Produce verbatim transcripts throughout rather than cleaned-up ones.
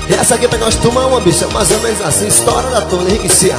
Essa aqui é pra nós tomar uma, bicha, mais ou menos assim, história da Tony Henrique.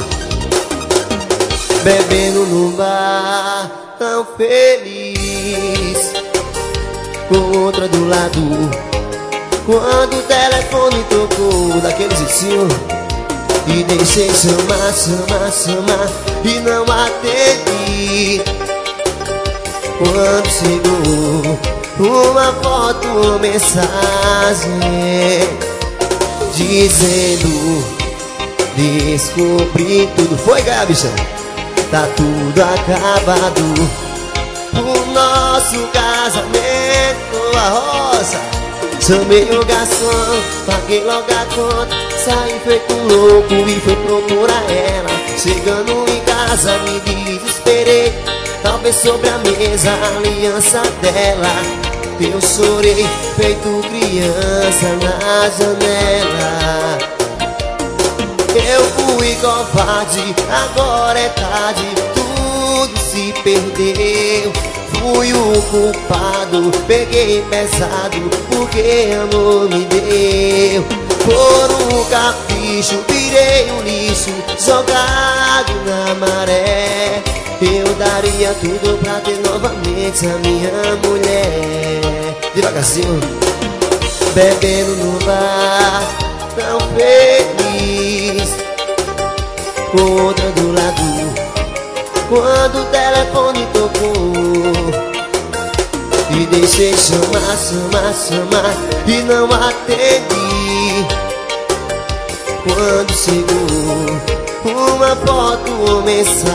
Bebendo no bar, tão feliz, com outra do lado, quando o telefone tocou daquele jeitinho, e deixei chamar, chamar, chamar, e não atendi. Quando chegou uma foto, uma mensagem dizendo: descobri tudo. Foi, Gaia, bicha? Tá tudo acabado, o nosso casamento, a rosa. Chamei o garçom, paguei logo a conta, saí feito louco e fui procurar ela. Chegando em casa me desesperei, talvez sobre a mesa a aliança dela. Eu chorei feito criança na janela. Eu fui covarde, agora é tarde, tudo se perdeu. Fui o culpado, peguei pesado, porque amor me deu. Por um capricho, virei um lixo, jogado na maré. Eu daria tudo pra ter novamente a minha mulher. Devagarzinho, bebendo no bar, tão feliz, com outra do lado, quando o telefone tocou, e deixei chamar, chamar, chamar, e não atendi. Quando chegou uma foto ou mensagem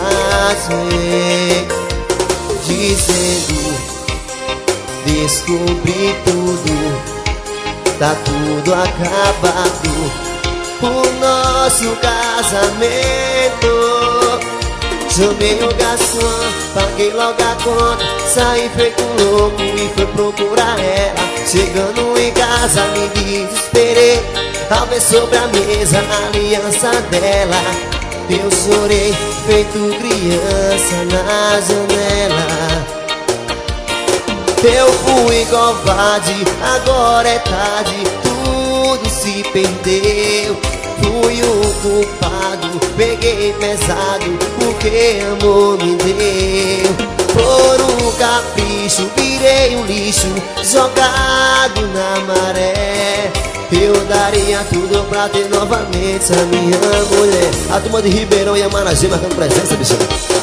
dizendo: descobri tudo, tá tudo acabado, o nosso casamento. Chamei o garçom, paguei logo a conta, saí feito louco e fui procurar ela. Chegando em casa me desesperei, talvez sobre a mesa a aliança dela. Eu chorei feito criança na janela. Eu fui covarde, agora é tarde, tudo se perdeu. Fui o culpado, peguei pesado, porque amor me deu. Por um capricho, virei um lixo, jogado na maré. Eu daria tudo pra ter novamente a minha mulher. A turma de Ribeirão e a Maragê marcando presença, bicho.